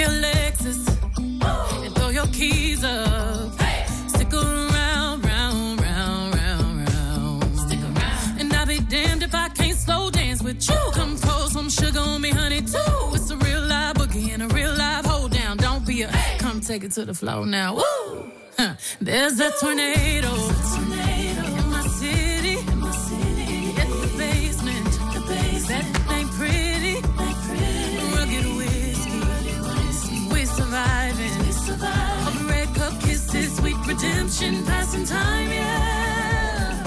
your Lexus and throw your keys up. Stick around, round, round, round, round. Stick around. And I'll be damned if I can't slow dance with you. Come pour some sugar on me, honey, too. It's a real live boogie and a real live hold down. Don't be a come take it to the floor now. Woo! There's a tornado. In my city. At the basement. That ain't pretty. Rugged whiskey. We surviving. Of red cup kisses, sweet redemption, passing time, yeah.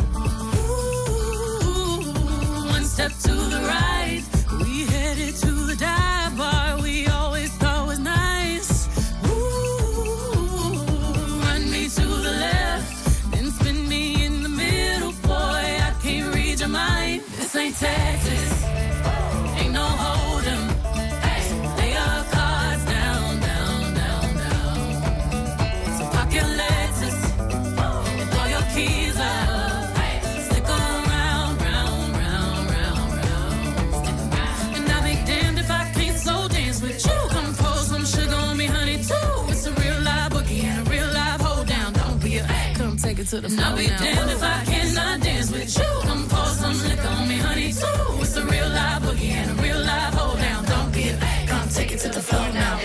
Ooh, one step to the right. We headed to the dive bar we always thought was nice. Ooh, run me to the left, then spin me in the middle, boy. I can't read your mind. This ain't Texas, ain't no hold'em. Lay our cards down, down, down, down. So park your Lexus and throw your keys up. Stick around, round, round, round, round. And I'll be damned if I can't slow dance with you. Come pour some sugar on me, honey, too. It's a real live boogie and a real live hold down. Don't be a come take it to the floor. I'll be damned if I cannot dance with you. Come pour some liquor on me, honey, too. It's a real live boogie and a real live hold down. Don't be a come take it to the floor now.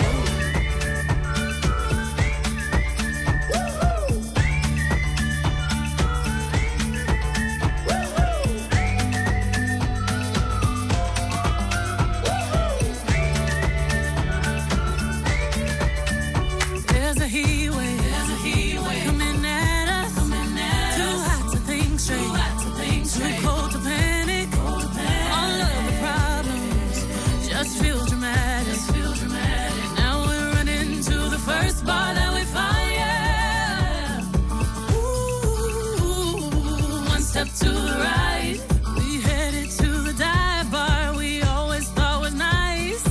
There's a heat wave coming at us. Too hot to think straight. Too cold to panic. All of the problems just feel dramatic. Now we're running to the first bar that we find, yeah. Ooh, one step to the right. We headed to the dive bar we always thought was nice.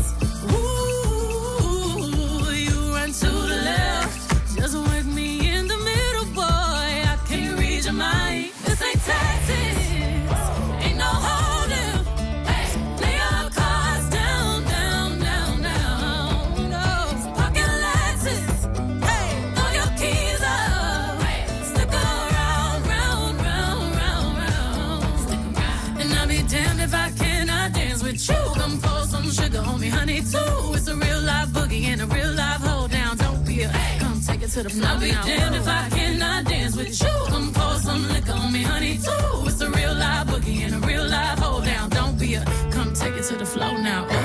Ooh, you run to the left, just work me in the middle, boy. I can't read your mind. This ain't Texas, ain't no hold'em. Lay our cards down, down, down, down. No, park your Lexus, throw your keys up. Stick around, round, round, round, round. And I'll be damned if I cannot dance with you. Come pour some sugar on me, honey, too. It's a real live boogie and a real live hold down. Don't be a come take it to the floor. I'll be damned if I cannot dance with you. Come pour some liquor on me, honey, too. It's a real live boogie and a real live hold down. Don't be a come take it to the floor now. Ooh.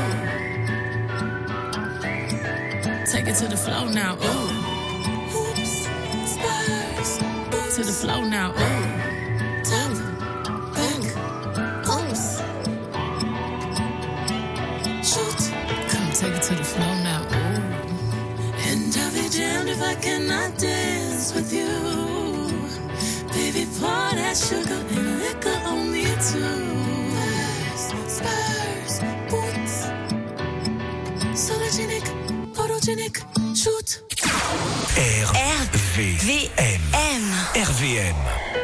Take it to the floor now. Ooh. Hoops, spurs, to the floor now. Ooh. Top, back, oops. Shoot. Come take it to the floor now. Ooh. And I'll be damned if I cannot dance with you. Baby, pour that sugar and liquor on me too. Spurs, boots. Sologenic, photogenic, shoot. RVM. RVM.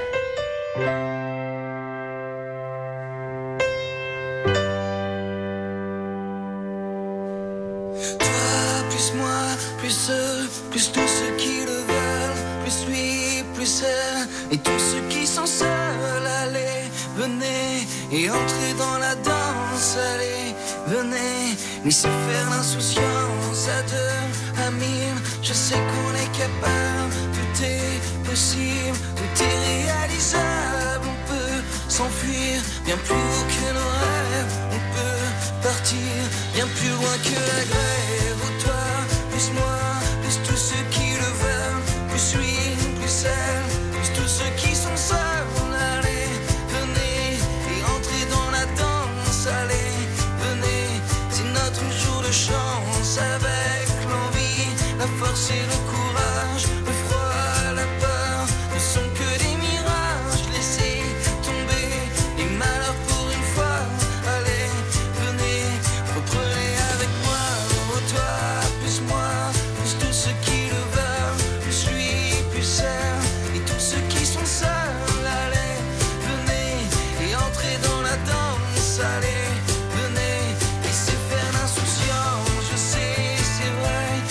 Toi, plus moi, plus eux, plus tous ceux qui le veulent, plus lui, plus elle, et tous ceux qui sont seuls. Allez, venez et entrez dans la danse. Allez, venez, laissez faire l'insouciance. À deux, à mille, je sais qu'on est capable. Tout est possible, tout est réalisable. On peut s'enfuir bien plus haut que nos rêves. On peut partir bien plus loin que la grève. Oh, toi, plus moi, plus tous ceux qui le veulent, plus lui, plus elle, plus tous ceux qui sont seuls. Allez, venez et entrez dans la danse. Allez, venez, c'est notre jour de chance. Avec l'envie, la force et le courage, le froid, la peur ne sont que des mirages. Laissez tomber les malheurs pour une fois. Allez, venez, reprenez avec moi. Oh, toi, plus moi, plus tous ceux qui le veulent, plus lui, plus elle, et tous ceux qui sont seuls. Allez, venez et entrez dans la danse. Allez, venez, laissez faire l'insouciance. Je sais, c'est vrai,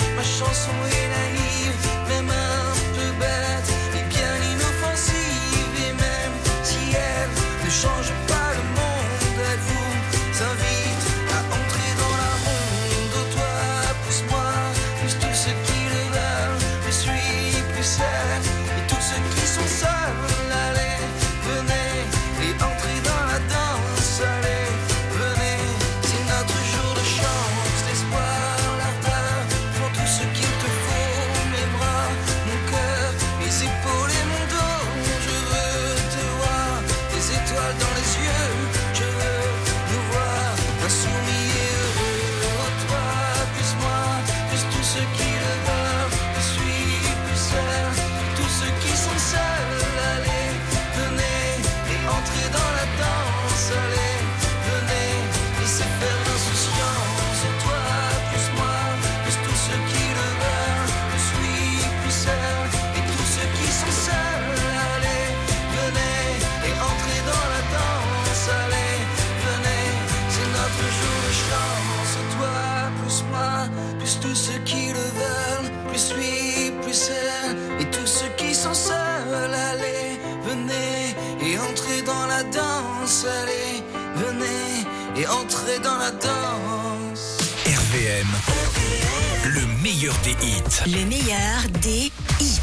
et entrer dans la danse. RVM, le meilleur des hits. Le meilleur des hits.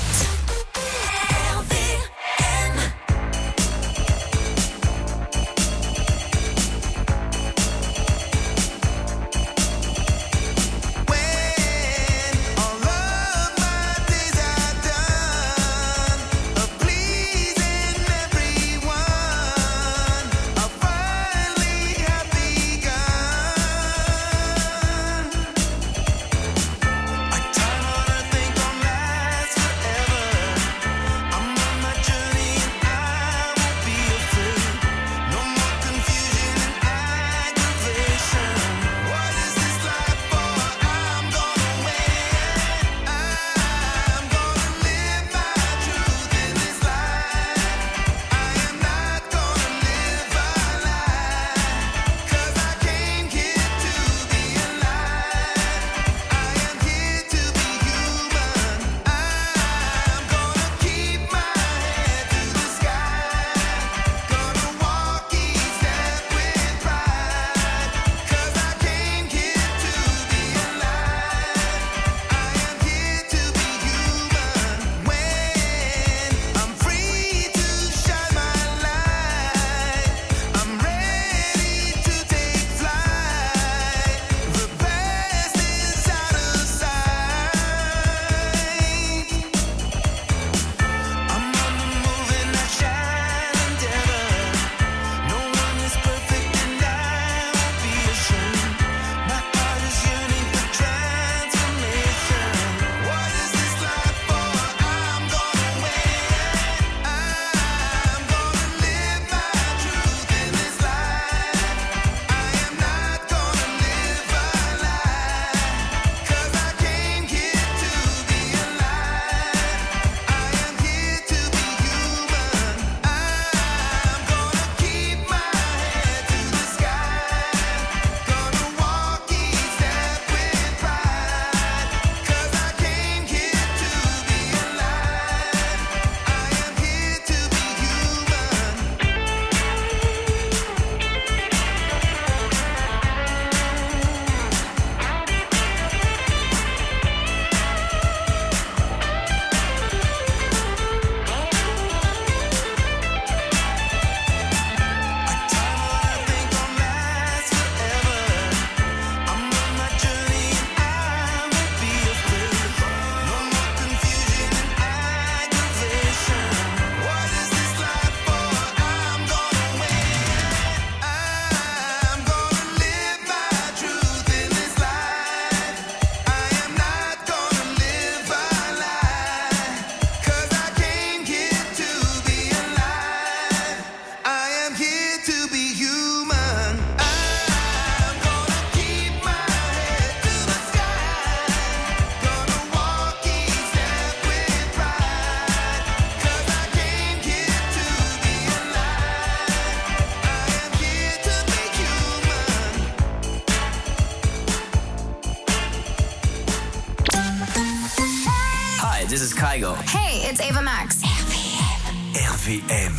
This is Kygo. Hey, it's Ava Max. RVM.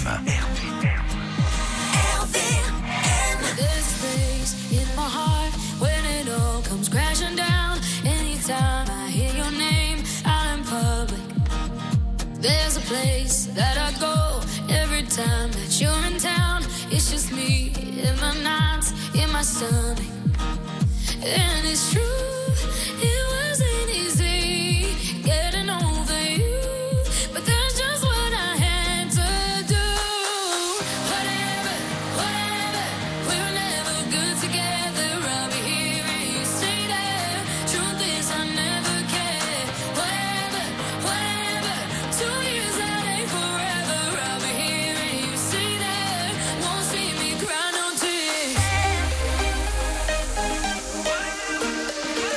There's space in my heart when it all comes crashing down. Anytime I hear your name out in public, there's a place that I go every time that you're in town. It's just me in my nights, in my stomach. And it's true, it wasn't easy getting over you, but that's just what I had to do. Whatever, we were never good together. I'll be here and you stay there. Truth is I never cared. Whatever, 2 years that ain't forever. I'll be here and you stay there. Won't see me cry no tears.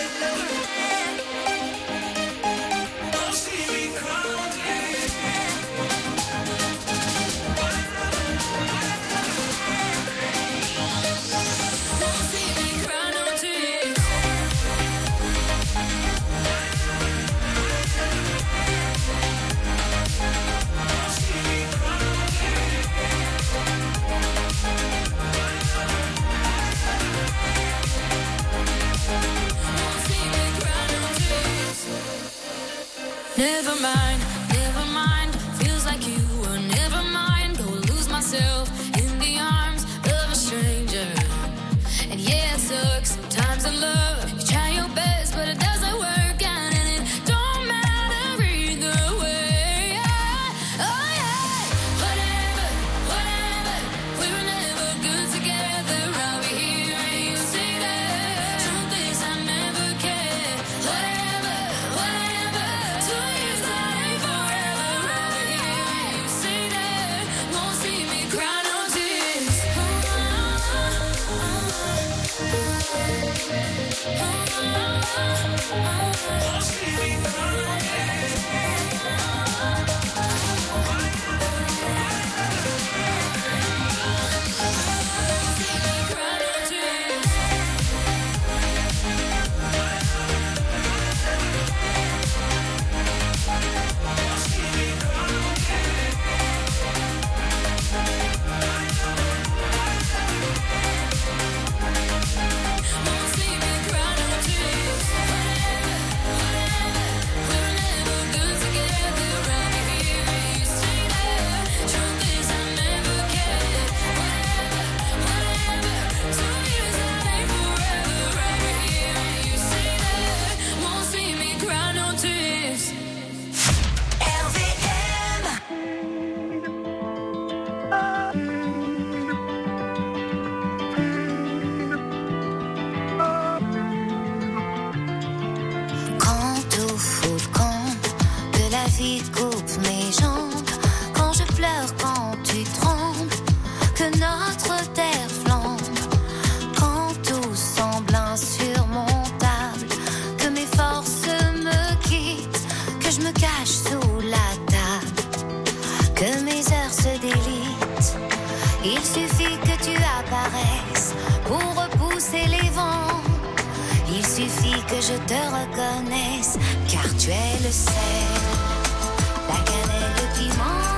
Never mind, feels like you were never mind. Go lose myself in the arms of a stranger. And yeah, it sucks sometimes in love. You try your best, but it doesn't work out, and it don't matter either way. Oh yeah, whatever, we were never good together. I'll be here and you say that. Truth is I never cared. Whatever, 2 years that ain't forever. I'll be here and you say that. Won't see me cry no tears. Que je te reconnaisse, car tu es le sel, la cannelle, le piment,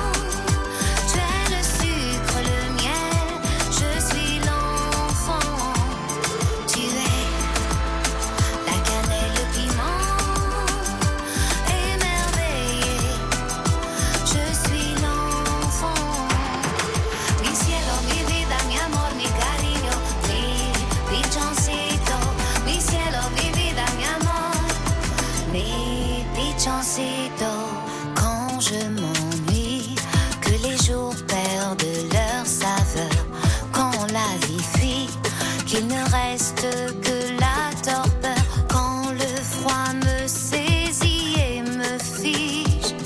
tu es le sucre, le miel, je suis l'enfant, tu es la cannelle, le piment, émerveillé, je suis l'enfant, mi cielo, mi vida, mi amor, mi cariño, mi pichoncito, mi cielo, mi vida, mi amor, mi pichoncito. Quand je m'ennuie, que les jours perdent leur saveur, quand la vie fuit, qu'il ne reste que la torpeur, quand le froid me saisit et me fige,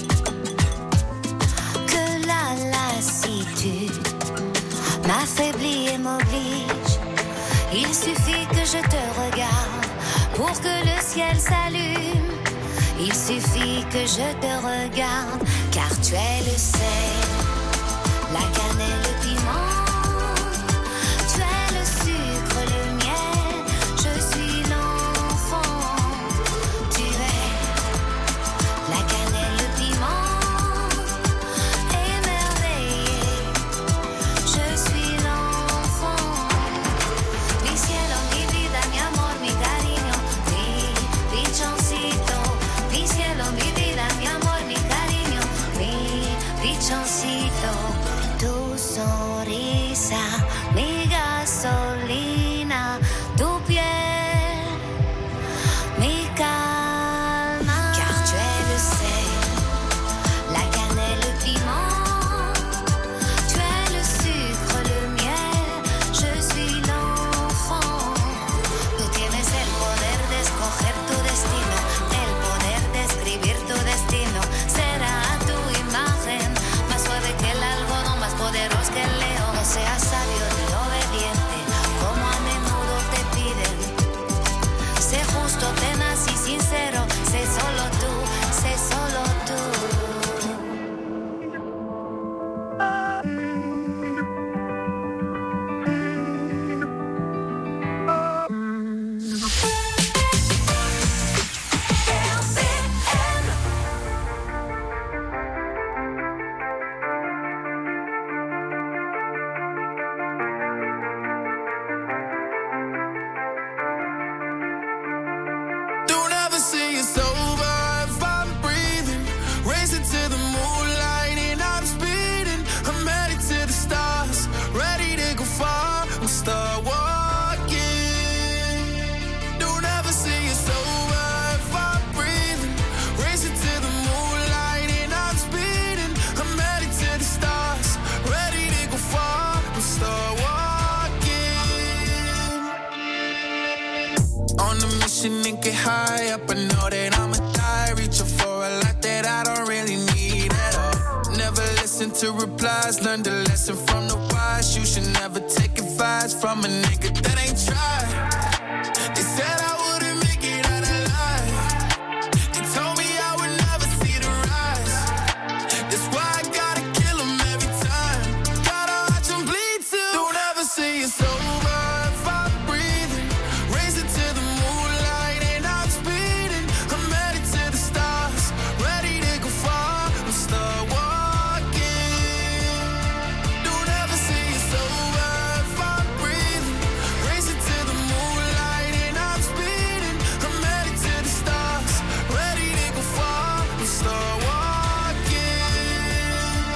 que la lassitude m'affaiblit et m'oblige. Il suffit que je te regarde pour que le ciel s'allume. Il suffit que je te regarde, car tu es le sel, la cannelle, le piment, tu es le sucre, le miel, je suis l'enfant, tu es la cannelle, le piment, émerveillé, je suis l'enfant, mi cielo, mi vida, mi amor, mi cariño, mi pichoncito, mi cielo, mi vida, mi amor, mi cariño, mi pichoncito, tú on a mission and get high up. I know that I'ma die, reaching for a lot that I don't really need at all. Never listen to replies, learn the lesson from the wise. You should never take advice from a nigga that ain't tried. They said I wouldn't make it out alive. They told me I would never see the rise. That's why I gotta kill 'em every time. Gotta watch 'em bleed too. Don't ever say it's over if I'm breathing. Raise it to the moonlight and I'm speeding. I'm headed to the stars, ready to go far. I'm start walking. Don't ever say it's over if I'm breathing. Raise it to the moonlight and I'm speeding. I'm headed to the stars, ready to go far. I'm start walking.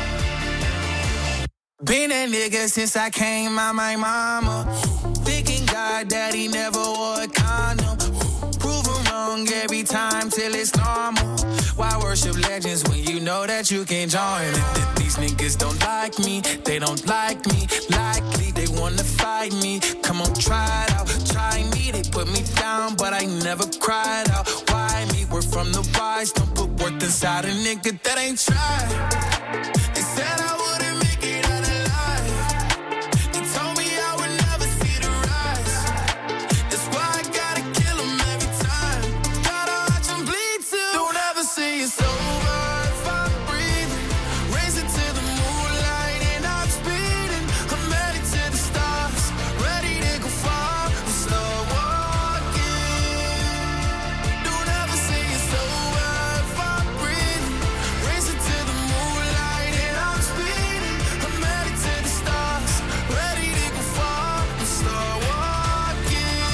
Been that nigga since I came out my mama. Thinking God that he never wore a condom. Proven wrong every time till it's normal. Why worship legends when you know that you can join it? These niggas don't like me, they don't like me. Likely they wanna fight me. Come on, try it out, try me. They put me down, but I never cried out. Why me? We're from the wise. Don't put work inside a nigga that ain't tried. They said I wouldn't make it out alive. They told me I would never see the rise. That's why I gotta kill 'em every time. Gotta watch 'em bleed too. Don't ever say it's over if I'm breathing. Raise it to the moonlight and I'm speeding. I'm headed to the stars, ready to go far. I'm start walking. Don't ever say it's over if I'm breathing. Raise it to the moonlight and I'm speeding. I'm headed to the stars, ready to go far. I'm start walking.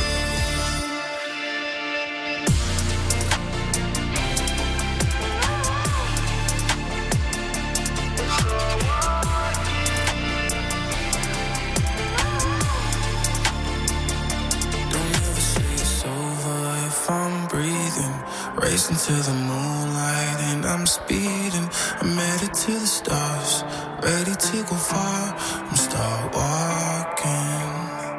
Don't ever say it's over if I'm breathing. Racing to the moonlight and I'm speeding. I'm headed to the stars, ready to go far. I'm start walking.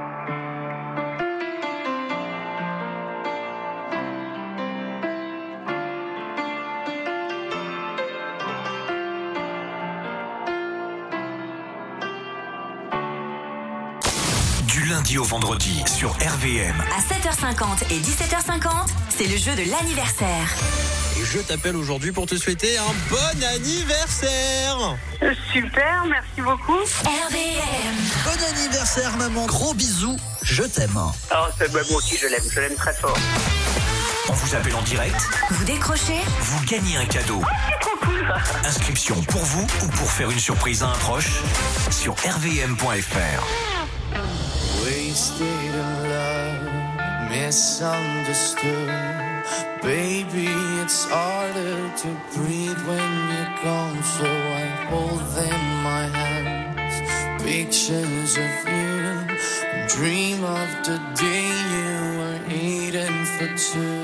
Du lundi au vendredi sur RVM. À 7h50 et 17h50, c'est le jeu de l'anniversaire. Et je t'appelle aujourd'hui pour te souhaiter un bon anniversaire. Super, merci beaucoup. RVM. Bon anniversaire maman, gros bisous, je t'aime. Oh, moi aussi je l'aime très fort. On vous appelle en direct, Vous décrochez? vous gagnez un cadeau. C'est trop cool. Inscription pour vous ou pour faire une surprise à un proche sur rvm.fr. Wasted in love, misunderstood. Baby, it's harder to breathe when you're gone. So I hold in my hands pictures of you. Dream of the day you were eating for two.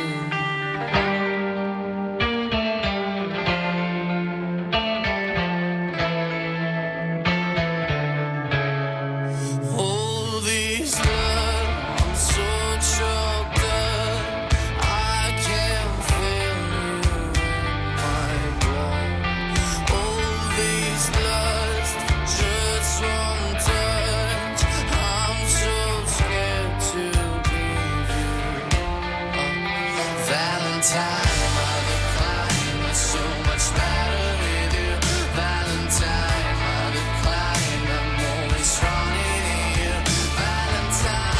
All this love, I'm so choked up. I can't feel you in my blood. All this lust, just one touch. I'm so scared to leave you. Valentine, I decline. It's so much better with you. Valentine, I decline. I'm always running to you. Valentine,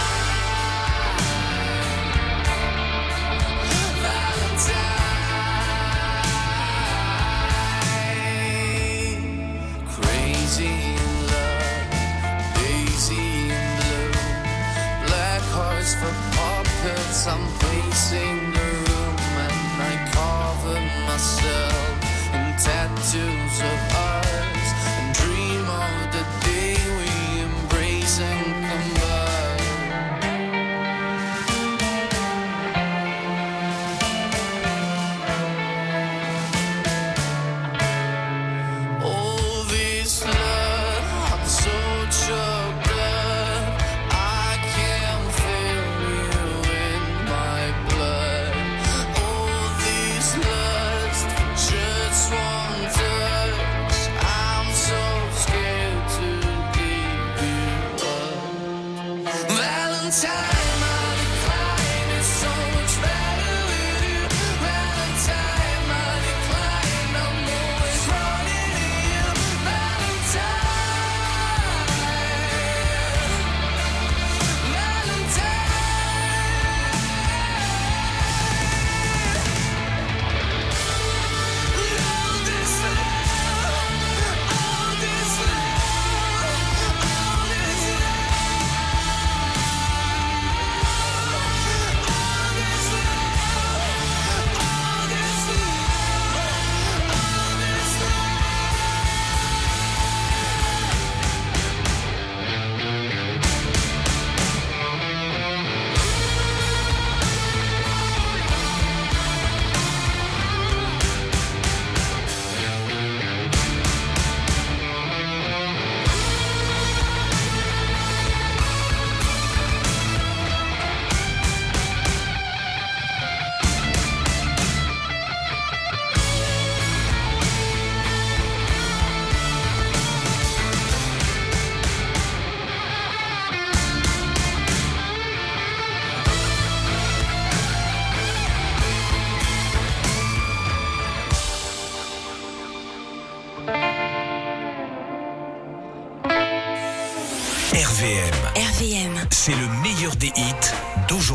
Valentine. Crazy in love, daisy in blue. Black hearts for puppets. I'm pacing the room and I cover myself in tattoos of ours and dream of the day we embrace and combine. All this love, I'm so choked up. I can't feel you in my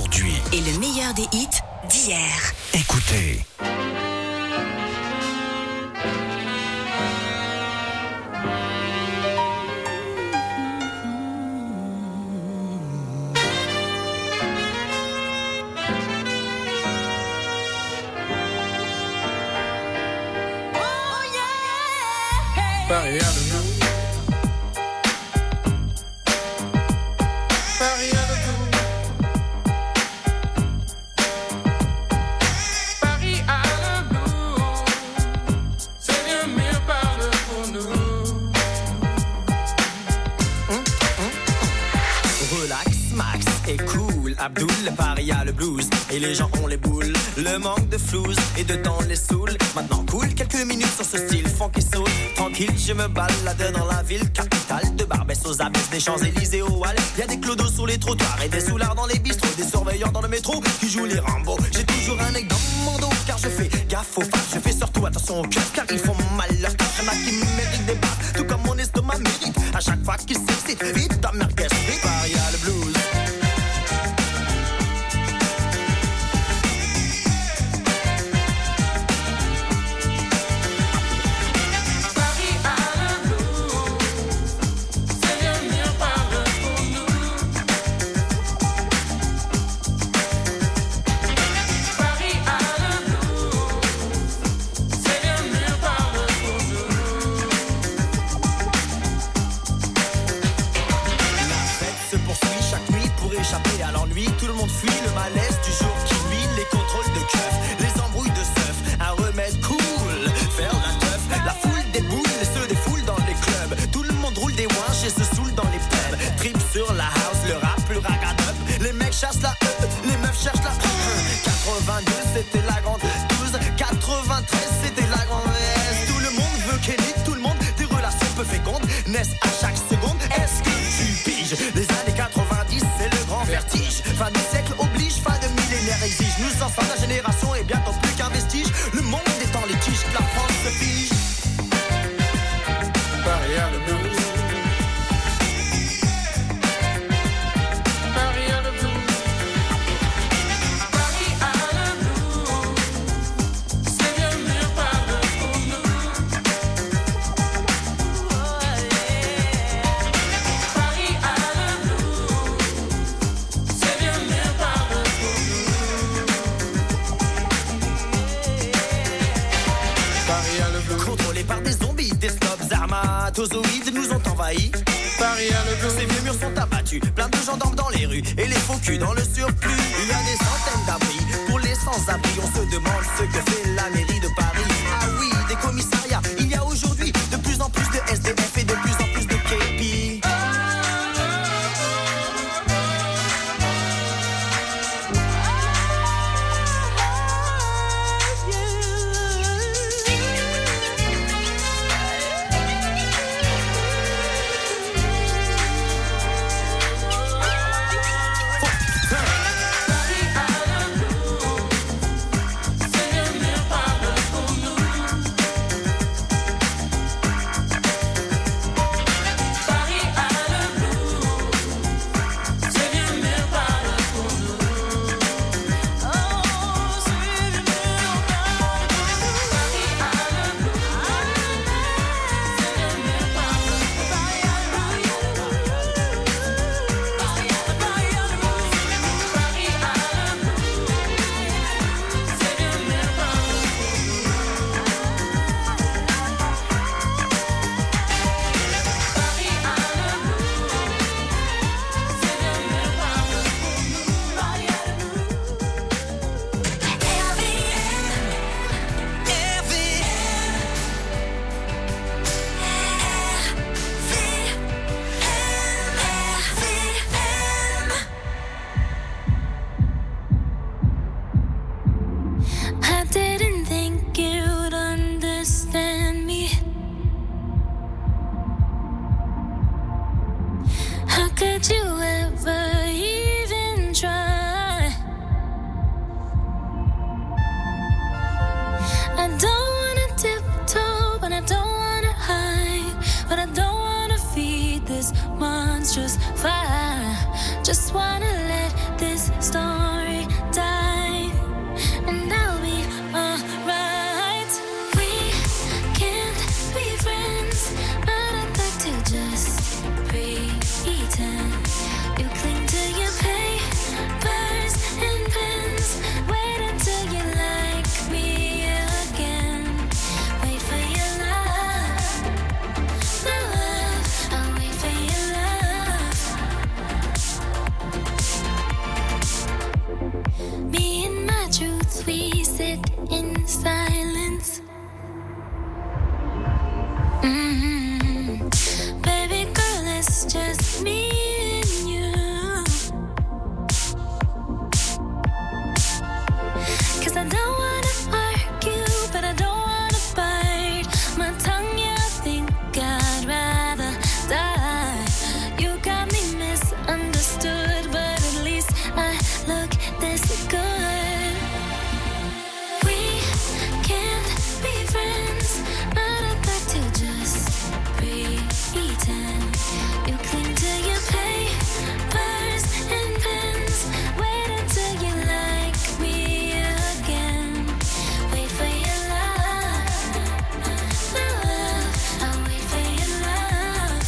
d'aujourd'hui. Et le meilleur des hits d'hier. Écoutez. Paris a le blues. Paris a le blues. Paris a le blues. C'est bien mieux parle pour nous. Relax, Max et cool. Abdoul, Paris a le blues. Et les gens ont les boules. Le manque de flouze et de temps les saoule. Maintenant cool, quelques minutes sur ce style funky soul. Tranquille, je me balade dans la ville capitale. De Barbès aux abysses, des Champs-Élysées aux Halles. Y'a des clodos sur les trottoirs et des soulards dans les bistrots. Des surveillants dans le métro qui jouent les Rambo. J'ai toujours un aigle dans mon dos car je fais gaffe aux femmes. Je fais surtout attention aux keufs car ils font mal leur taf. Y'en a qui méritent des baffes, tout comme mon estomac mérite. À chaque fois qu'ils s'excitent, vite ta merguez, vite. Paris a le blues. Chasse la les meufs cherchent la 82 c'était la grande 12, 93 c'était la grande S. Tout le monde veut Kelly, tout le monde des relations peu fécondes naissent à chaque seconde. Est-ce que tu piges? Les années 90 c'est le grand vertige. Fin du siècle oblige, fin de millénaire exige. Nous enfants la génération est bientôt plus qu'un vestige. Le monde est en litige, la France se fige. Paris a le blues. Zoïdes nous ont envahis. Paris a le blues. Ces vieux murs sont abattus, plein de gendarmes dans les rues et les faux culs dans le surplus. Il y a des centaines d'abris pour les sans-abri. On se demande ce que fait la mairie de Paris. Ah oui, des commissariats. Il y a aujourd'hui de plus en plus de SDF et de plus en plus de képi. monstrous fire. Just wanna let this storm Me and my truth, we sit in silence. Baby girl, it's just me and you. 'Cause I don't wanna argue, but I don't wanna bite my tongue. Yeah, I think I'd rather die. You got me misunderstood, but at least I look this good. We can't be friends, but I'd like to just pretend. You cling to your papers and pens. Wait until you like me again. Wait for your love, love. I'll wait for your love.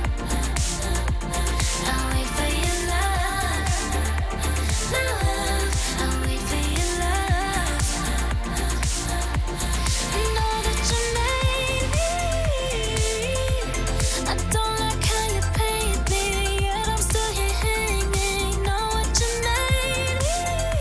I'll wait for your love, love. I'll wait for your love. Know that you made me. I don't like how you paint me, yet I'm still here hanging. Know what you made me.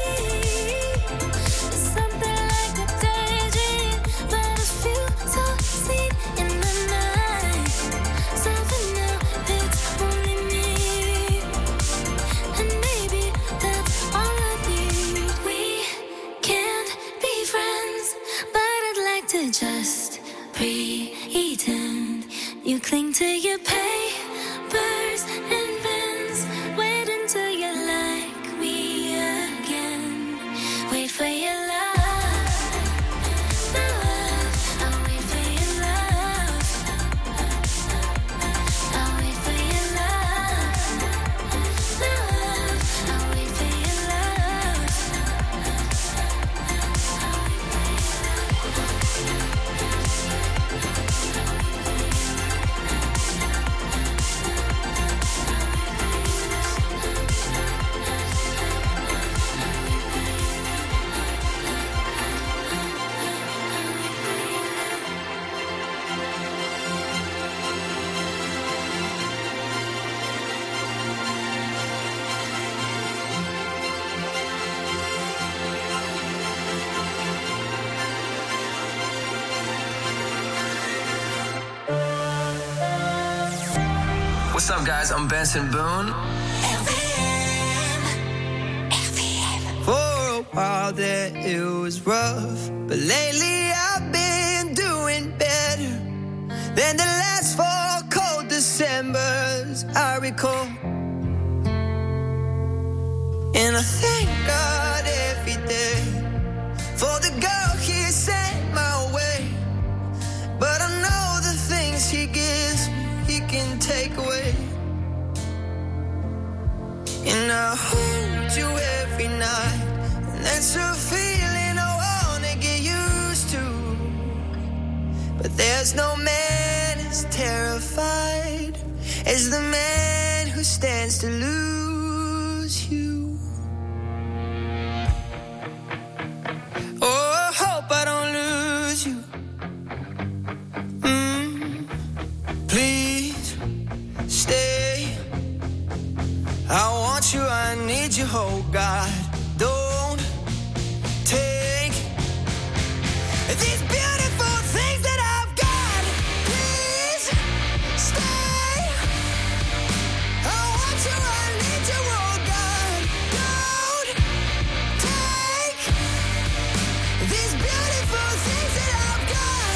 It's something like a daydream, but a few so seen in the night. So for now, it's only me, and maybe that's all I need. We can't be friends, but I'd like to just pretend. You cling to your papers and pens. Wait until you like me again. Wait for your love, love. I'll wait for your love. I'll wait for your love, love. I'll wait for your love. What's up, guys? I'm Benson Boone. For a while there it was rough, but lately I've been doing better than the last 4 cold Decembers I recall. And I thank God every day for the girl He sent my way. But I know the things He gives me, He can take away. And I hold you every night, and that's a feeling I wanna get used to. But there's no man as terrified as the man who stands to lose you. Oh, I hope I don't lose you. Please stay. I want you, I need you, oh God. Don't take these beautiful things that I've got. Please stay. I want you, I need you, oh God. Don't take these beautiful things that I've got.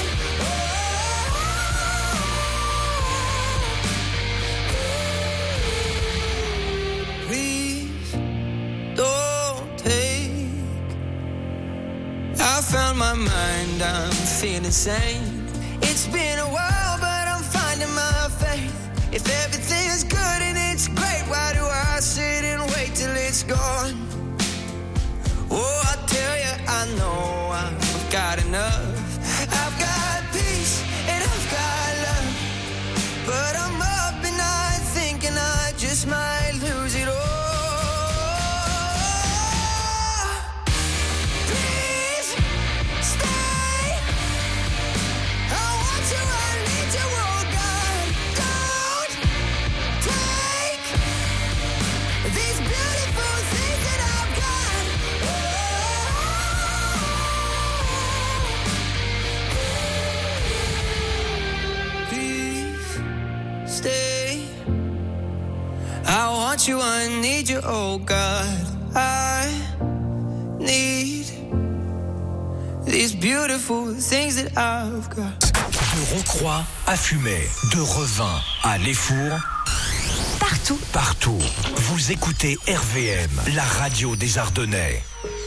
Please don't take. I found my mind, I'm feeling sane. It's been a while, but I'm finding my faith. If everything is good and it's great, why do I sit and wait till it's gone? Oh, I tell you, I know I've got enough. I've got peace and I've got love, but I'm up and I thinking I just might lose it all. Please stay. I want you, I need you, oh God. Don't need you, oh God. I need these beautiful things that I've got. De Rocroi à Fumay, de Revin à Les Fours. Partout. Vous écoutez RVM, la radio des Ardennais.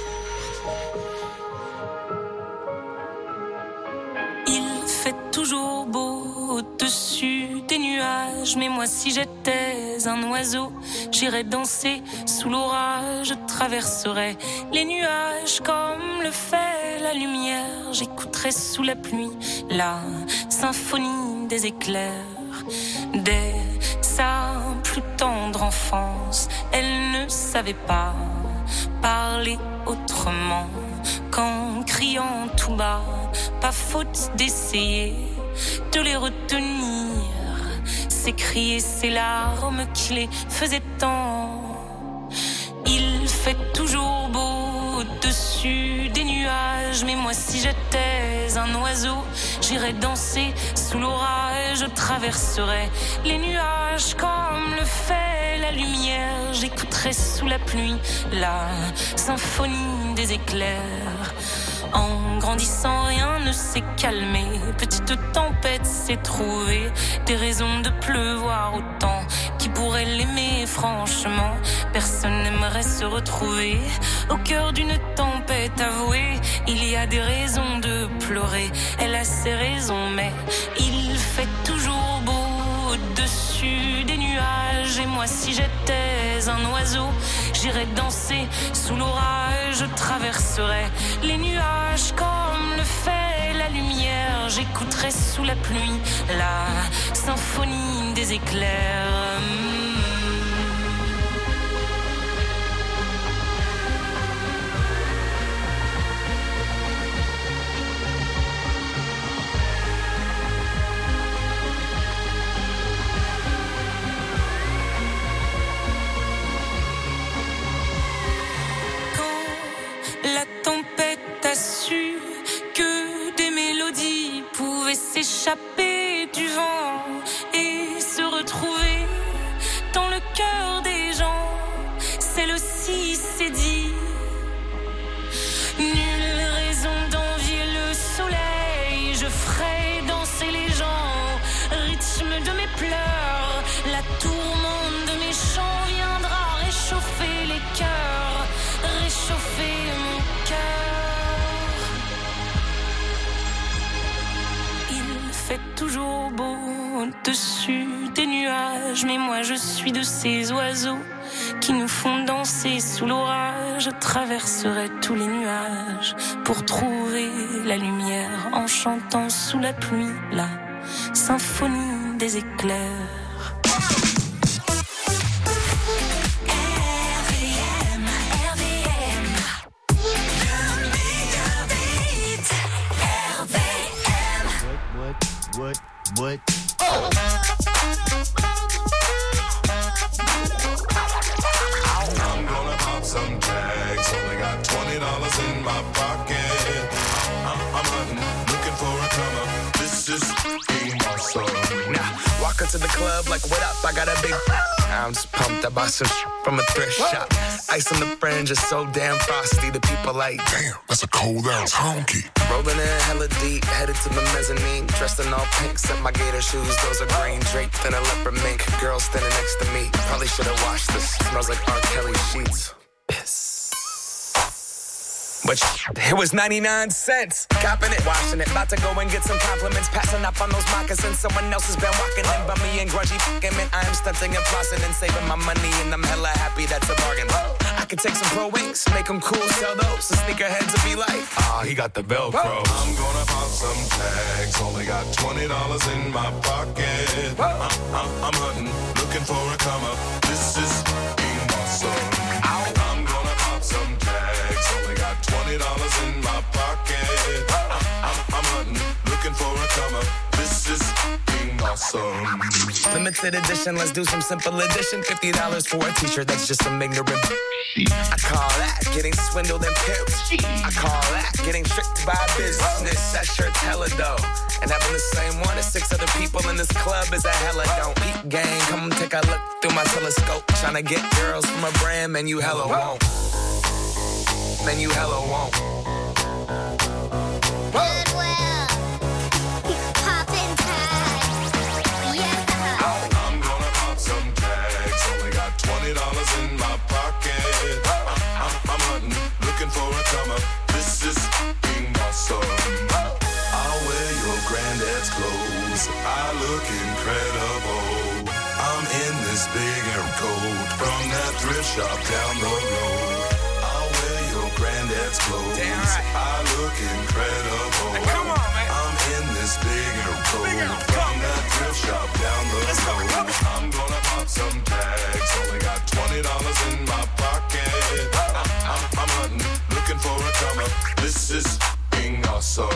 Il fait toujours beau au-dessus des nuages, mais moi si j'étais un oiseau, j'irais danser sous l'orage, je traverserais les nuages comme le fait la lumière, j'écouterais sous la pluie la symphonie des éclairs. Dès sa plus tendre enfance, elle ne savait pas parler autrement qu'en criant tout bas. Pas faute d'essayer de les retenir, ces cris et ces larmes qui les faisaient tant. Il fait toujours beau au-dessus des nuages, mais moi si j'étais un oiseau, j'irais danser sous l'orage, je traverserais les nuages comme le fait la lumière, j'écouterais sous la pluie la symphonie des éclairs. En grandissant, rien ne s'est calmé. Petite tempête s'est trouvée, des raisons de pleuvoir autant. Qui pourrait l'aimer, franchement? Personne n'aimerait se retrouver au cœur d'une tempête avouée. Il y a des raisons de pleurer, elle a ses raisons, mais il fait toujours beau au-dessus des nuages. Et moi, si j'étais un oiseau, j'irais danser sous l'orage, je traverserais les nuages comme le fait la lumière, j'écouterais sous la pluie la symphonie des éclairs. La tempête a su que des mélodies pouvaient s'échapper du vent et se retrouver dans le cœur des gens. Celle-ci s'est dit, nulle raison d'envier le soleil, je ferai danser les gens, rythme de mes pleurs, la tourmente de mes chants viendra réchauffer les cœurs, réchauffer mon cœur. Il fait toujours beau au-dessus des nuages, mais moi je suis de ces oiseaux qui nous font danser sous l'orage. Je traverserai tous les nuages pour trouver la lumière en chantant sous la pluie la symphonie des éclairs. What? I'm gonna pop some tags. Only got $20 in my pocket. I'm hunting, looking for a come up. This is being awesome. Now, walk into the club like, what up? I got a big. I'm just pumped. I bought some from a thrift shop. Ice on the fringe is so damn frosty. The people like, damn, that's a cold ass honky. Rolling in hella deep, headed to the mezzanine. Dressed in all pink, set my gator shoes. Those are green, draped in a leopard mink. Girl standing next to me. Probably should've washed this. Smells like R. Kelly sheets. Piss. But it was 99 cents. Copping it, washing it. About to go and get some compliments. Passing up on those moccasins. Someone else has been walking in by me and grungy fucking men. I am stunting and flossing and saving my money. And I'm hella happy that's a bargain. I could take some pro wings, make them cool, sell those. The sneakerheads will be like, he got the Velcro. I'm gonna pop some tags. Only got $20 in my pocket. I'm hunting, looking for a come up. This is being awesome. I'm gonna pop some tags. Only got $20 in my pocket. I'm hunting, looking for a come up. This is being awesome. awesome. Limited edition, let's do some simple addition. $50 for a t-shirt, that's just some ignorant. I call that getting swindled and pimped. I call that getting tricked by business. That shirt's hella dope. And having the same one as 6 other people in this club is a hella don't. Peep gang, come take a look through my telescope. Tryna get girls from a brand, man, you hella won't. Man, you hella won't. $20 in my pocket. I'm hunting, looking for a come up. This is being awesome. I'll wear your granddad's clothes. I look incredible. I'm in this big air coat from that thrift shop down the road. I'll wear your granddad's clothes. Damn right. I look incredible. Hey, come on, man. I'm in this big air coat from that thrift shop down the road. I'm gonna pop some tags. Only got $20 in my pocket. I'm hunting, looking for a come up. This is being awesome.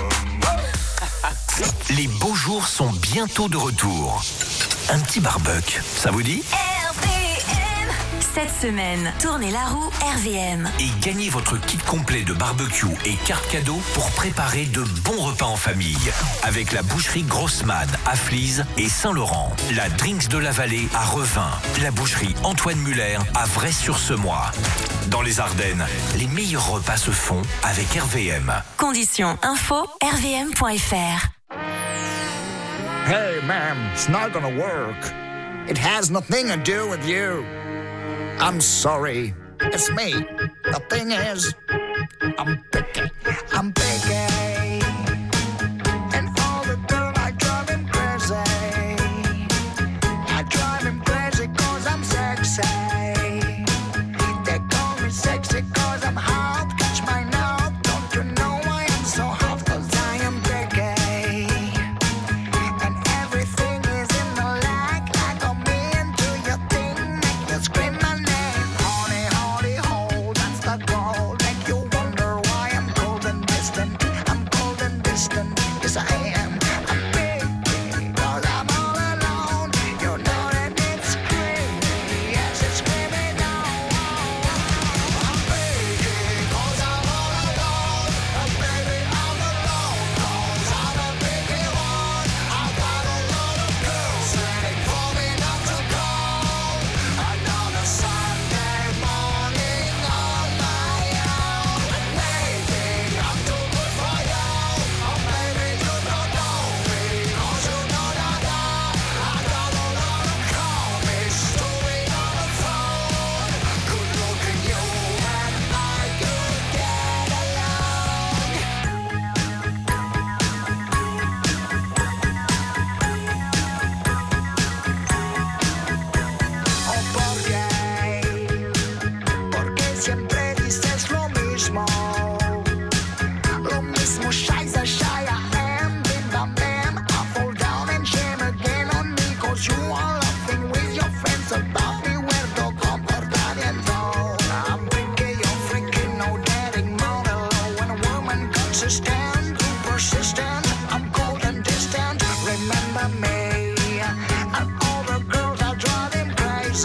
Les beaux jours sont bientôt de retour. Un petit barbecue, ça vous dit? RVM. Cette semaine, tournez la roue RVM. Et gagnez votre kit complet de barbecue et carte cadeau pour préparer de bons repas en famille. Avec la boucherie Grossman à Flize et Saint-Laurent. La Drinks de la Vallée à Revin. La boucherie Antoine Muller à Vray-sur-Semois. Dans les Ardennes, les meilleurs repas se font avec RVM. Conditions info rvm.fr. Hey, ma'am, it's not gonna work. It has nothing to do with you. I'm sorry. It's me. The thing is, I'm picky. I'm picky. And all the girls I drive him crazy. I drive him crazy 'cause I'm sexy. They call me sexy 'cause I'm hot. Catch my note. Don't you know I am so hot? 'Cause I am picky. And everything is in the lag. Like I'm into your thing. Make you scream my name. Honey, honey, hold. That's the goal. Make you wonder why I'm cold and distant. I'm cold and distant. Yes, I am. I'm picky 'cause I'm all alone. You know that it's screaming. Yes, it's screaming now. I'm picky 'cause I'm all alone. And baby, I'm alone 'cause I'm a picky one. I got a lot of girls waiting for me not to call. Another Sunday morning on my own. Maybe I'm too good for you, or maybe you don't know me 'cause you know that I got a lot of comics story on the phone. Good looking you and I could get along. Oh, porque siempre dices lo mismo. Lo mismo, scheiße, scheiße, bim, bam, bam. I fall down and shame again on me 'cause you are laughing with your friends about me. Where the comportamiento? I'm picky, you're freaky, no dating model. When a woman consistent, too persistent, I'm cold and distant. Remember me, and all the girls I drive him crazy.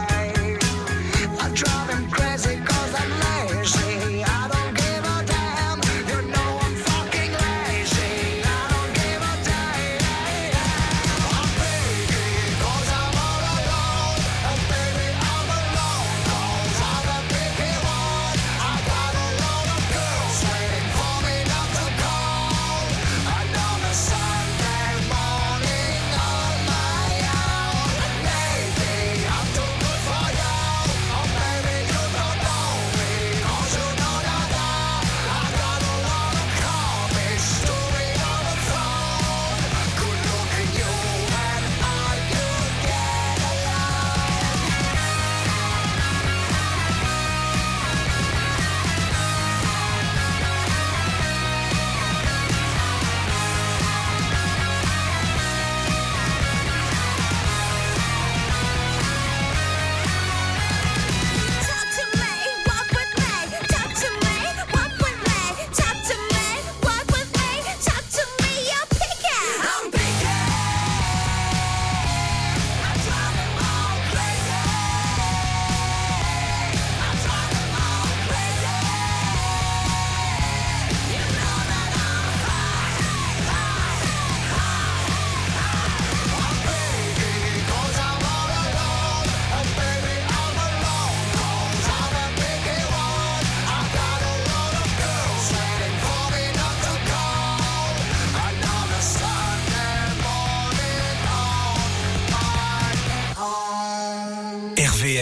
I drive him crazy 'cause I'm lazy. I don't give a damn. You know I'm fucking lazy. I don't give a damn. I'm picky 'cause I'm all alone. And baby, I'm alone 'cause I'm a picky one. I got a lot of girls waiting for me not to go.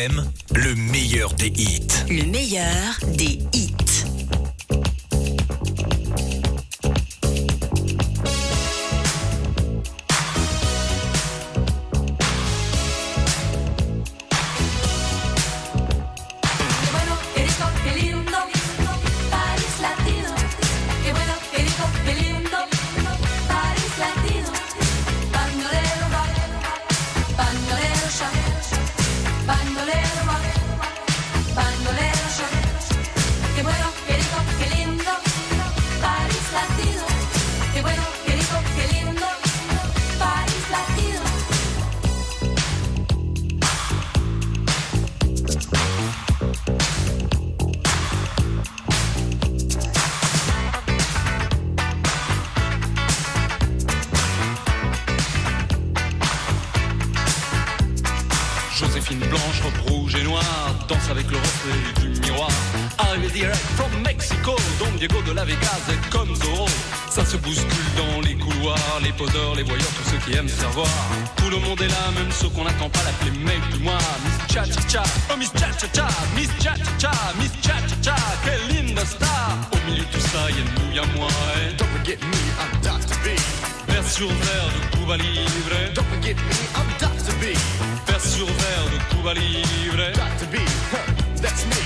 RVM, le meilleur des hits. Le meilleur des hits. Joséphine blanche, robe rouge et noire, danse avec le reflet du miroir. Arrivé direct from Mexico, Don Diego de la Vegas est comme Zorro. Ça se bouscule dans les couloirs, les poseurs, les voyeurs, tous ceux qui aiment savoir. Tout le monde est là, même ceux qu'on n'attend pas, l'appeler mec du mois. Miss Cha Cha Cha, oh Miss Cha Cha Cha, Miss Cha Cha Cha, Miss Cha Cha Cha, quelle linda star. Au milieu de tout ça, y'a nous, y'a moi. Don't forget me, I'm Dr. B. Vers sur verre de Cuba Libre. Don't forget me, I'm Dr. B. Vers sur verre de Cuba Libre. Dr. B, that's me.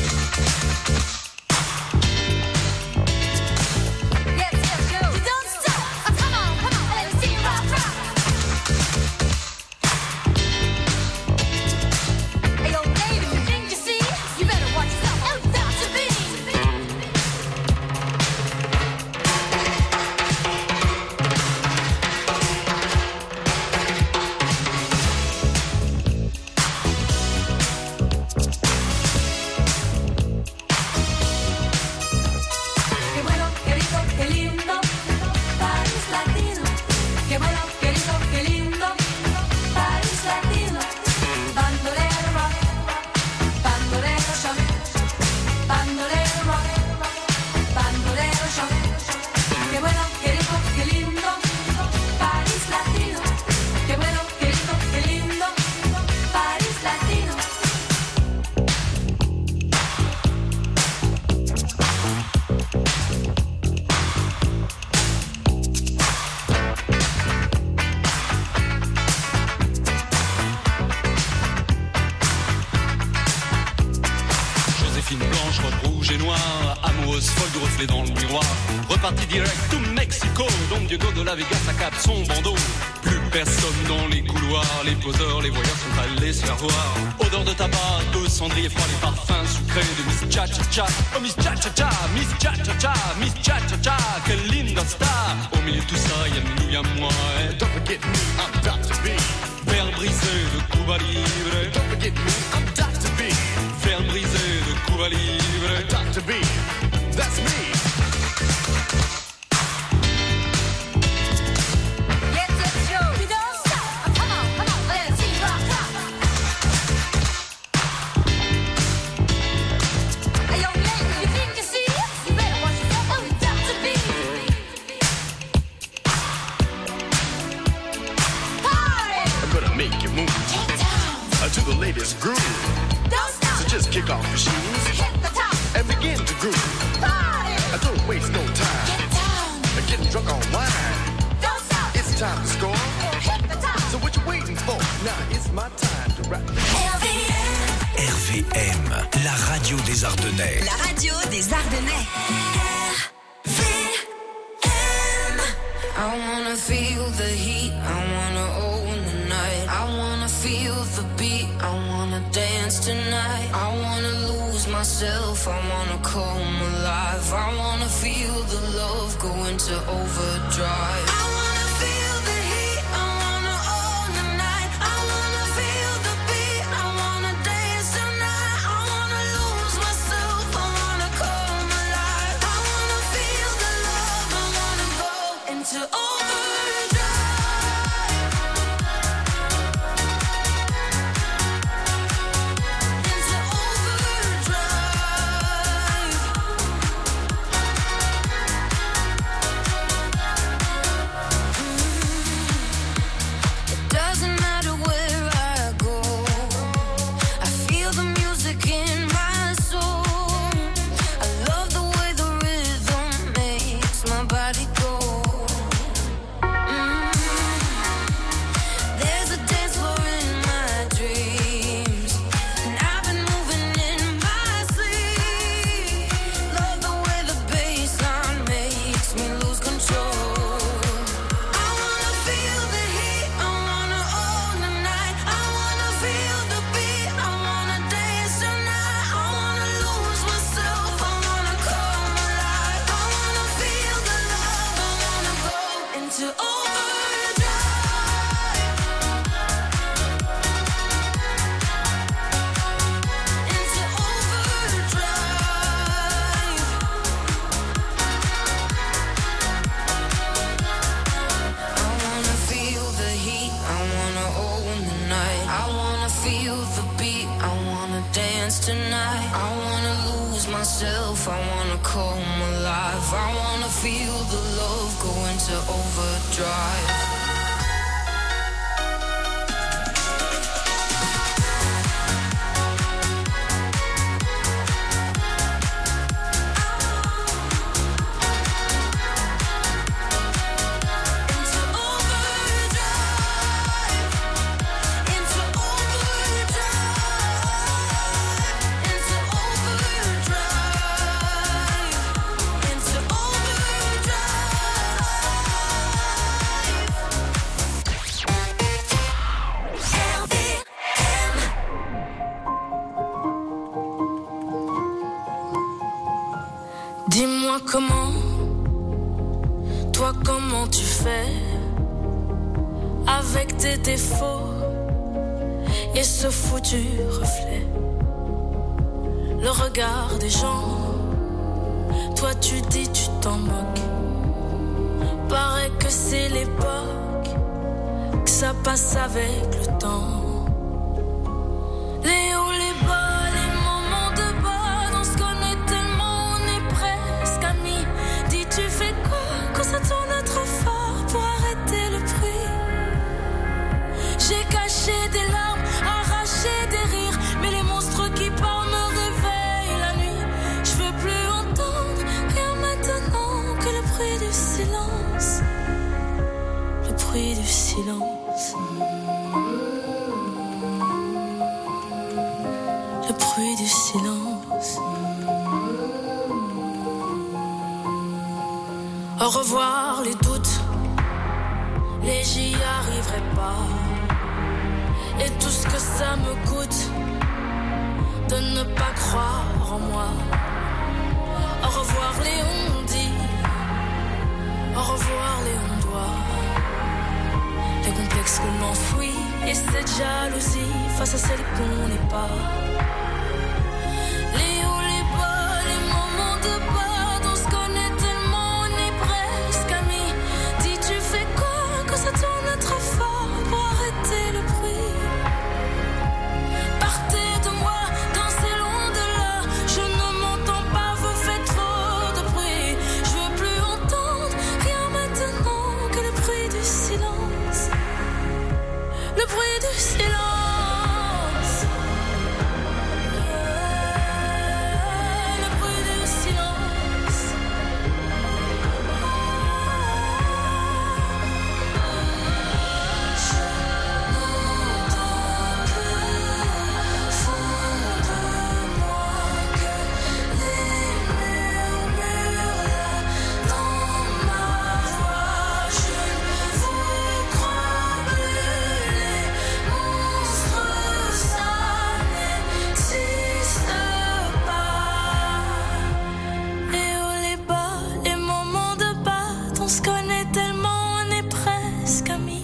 Diego de la Vegas accap son bandeau. Plus personne dans les couloirs, les poseurs, les voyeurs sont allés se faire voir. Odeur de tabac, de cendrier froid, les parfums sucrés de Miss Cha Cha Cha. Oh Miss Cha Cha Cha, Miss Cha Cha Cha, Miss Cha Cha Cha, quelle linda star. Au milieu de tout ça, y'a nous, y'a moi. Don't forget me, I'm Dr. B. Verre brisé de Cuba Libre. Don't forget me, I'm Dr. B. Verre brisé de Cuba Libre. Dr. B, that's me. To the latest groove. Don't stop. So just kick off your shoes. Hit the top. And begin to groove. Party. I don't waste no time. Get down. Getting drunk on wine. Don't stop. It's time to score. Hit the top. So what you waiting for? Now it's my time to rap. RVM, la radio des Ardennais. La radio des Ardennais. RVM. I wanna feel the heat. I wanna own the night. I wanna feel the beat. I wanna dance tonight. I wanna lose myself. I wanna come alive. I wanna feel the love go into overdrive. I wanna feel the heat. I wanna own the night. I wanna feel the beat. I wanna dance tonight. I wanna lose myself. I wanna come alive. I wanna feel the love. I wanna go into overdrive. myself, I wanna come alive. I wanna feel the love go into overdrive. Dis-moi comment tu fais avec tes défauts et ce foutu reflet. Le regard des gens, toi tu dis tu t'en moques. Paraît que c'est l'époque, que ça passe avec le temps. Les hauts, les bas, les moments de bas, on se connaît tellement, on est presque amis. Dis tu fais quoi quand ça tourne trop fort pour arrêter le bruit? J'ai caché des larmes, arraché des rires, mais les monstres qui parlent me réveillent la nuit. Je veux plus entendre rien maintenant que le bruit du silence. Le bruit du silence. Le bruit du silence. Au revoir les doutes, les j'y arriverai pas. Et tout ce que ça me coûte de ne pas croire en moi. Au revoir les on-dit, au revoir les on-doit. Les complexes qu'on enfouit et cette jalousie face à celle qu'on n'est pas. Les hauts, les bas, les moments de bas, on se connaît tellement, on est presque amis. Dis tu fais quoi quand ça tourne trop fort pour arrêter le bruit? Partez de moi, dansez loin de là. Je ne m'entends pas, vous faites trop de bruit. Je veux plus entendre rien maintenant que le bruit du silence. Le bruit du silence. Le bruit du silence. Je n'entends que au fond de moi que les murmures là dans ma voix. Je ne vous crois plus, les monstres ça n'existe pas. Les hauts, les bas, les moments de bas, on se connaît tellement, on est presque amis.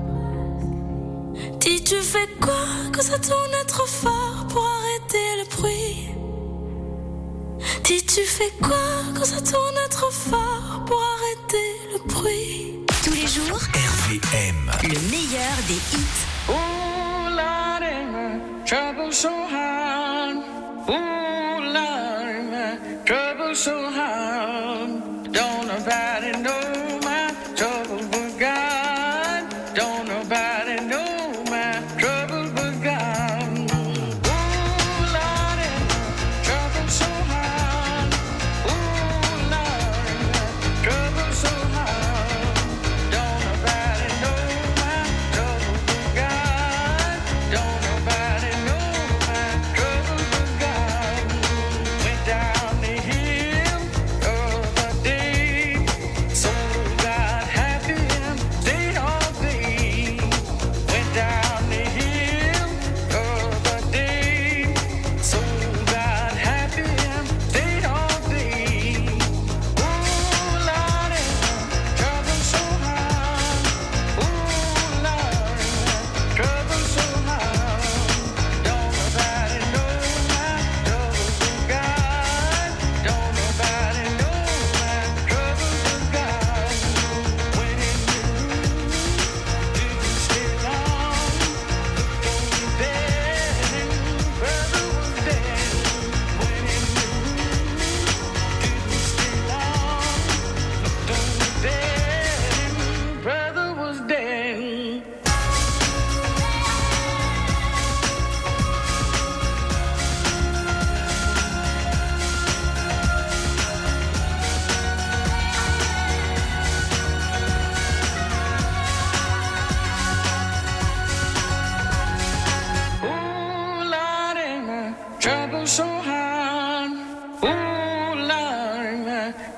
Dis tu fais quoi quand ça tourne trop fort pour arrêter le bruit? Dis tu fais quoi quand ça tourne trop fort pour arrêter le bruit? Tous les jours, RVM. le meilleur des hits. Ooh, Lordy, my trouble so hard. Ooh, Lordy, my trouble so hard. Don't nobody know my trouble but God. Don't nobody know my trouble but God. Ooh, Lordy, my trouble so hard. Ooh, Lordy, my trouble so hard. Don't nobody know my trouble but God. Don't nobody know my trouble but God. Went down the hill the other day.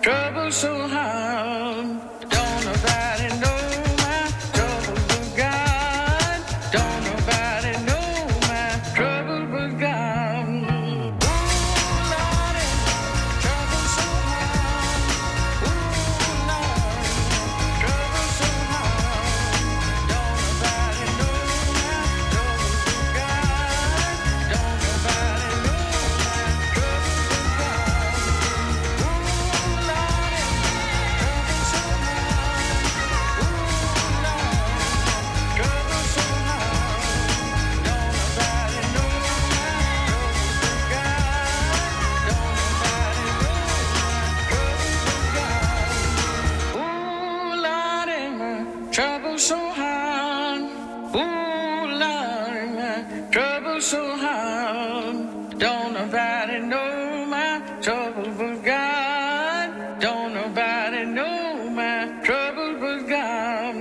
trouble so hard. Don't nobody know my trouble but God. Don't nobody know my trouble but God. Ooh, Lordy, trouble so hard. Ooh, Lordy, trouble so hard. Don't nobody know my trouble but God. Don't nobody know my trouble but God. Ooh, Lordy, trouble so hard. Ooh, Lordy, trouble so hard. Don't nobody know my trouble but God. Don't nobody know my trouble but God. Ooh, Lordy, my trouble so hard. Ooh, Lordy, my trouble so hard. Don't nobody know my trouble but God. Don't nobody know my trouble but God.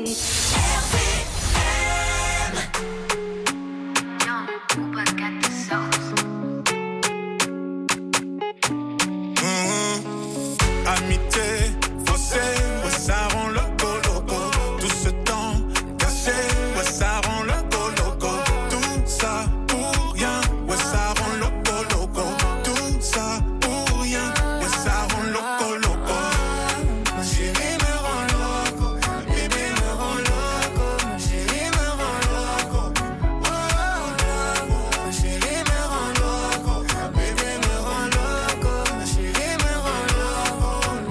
Amitié, faussé, ouais, ça rend loco, loco. Tout ce temps caché, ouais, ça rend loco, loco. Tout ça pour rien, ouais, ça rend loco, loco. Tout ça pour rien, ouais, ça rend loco, loco. Ma chérie me rend loco, ma bébé me rend loco. Ma chérie me rend loco, oh, loco. Ma chérie me rend loco, ma bébé me rend loco. Ma chérie me rend loco.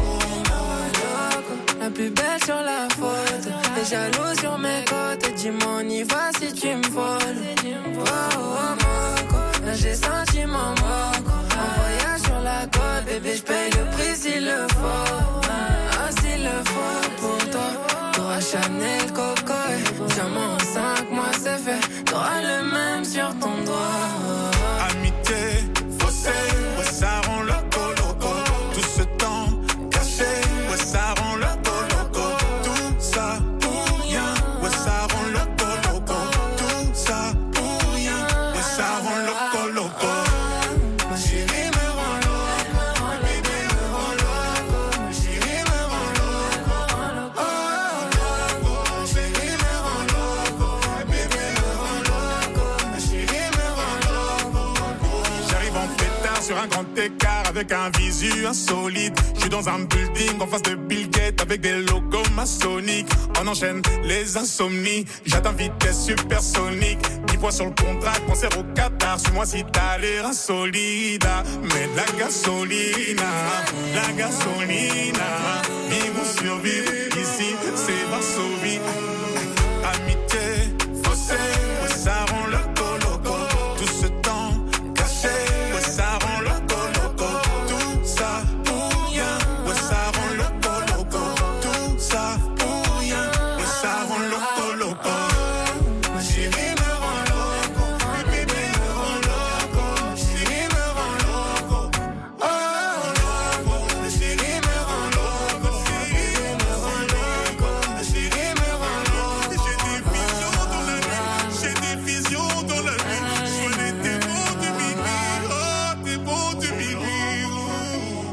La plus belle sur la photo, les jaloux sur mes côtes. Dis-moi on y va si tu me voles. Oh, oh, moco, là j'ai senti mon moco. En voyage sur la côte, bébé j'paye le prix s'il le faut. Ah s'il le faut pour toi. T'auras Chanel, Coco et diamant en 5 mois c'est fait. T'auras le même sur ton doigt. Amitié, faussé, ouais, ça rend loco, loco. Tout ce temps caché, ouais, ça rend loco, loco. Tout ça pour rien, ouais, ça rend loco, loco. Tout ça pour rien, ouais, ça rend loco, loco. Ma chérie me rend loco, ma bébé me rend loco. Ma chérie me rend loco, oh, loco. Ma chérie me rend loco, ma bébé me rend loco. Ma chérie me rend loco. J'arrive en pétard sur un grand écart avec un visu insolite. J'suis dans un building en face de Bill Gates avec des logos maçonniques. On enchaîne les insomnies. J'atteins vitesse supersonique. 10 fois sur le contrat, concert au Qatar. Suis-moi si t'as l'air insolide. Mais de la gasolina, la gasolina.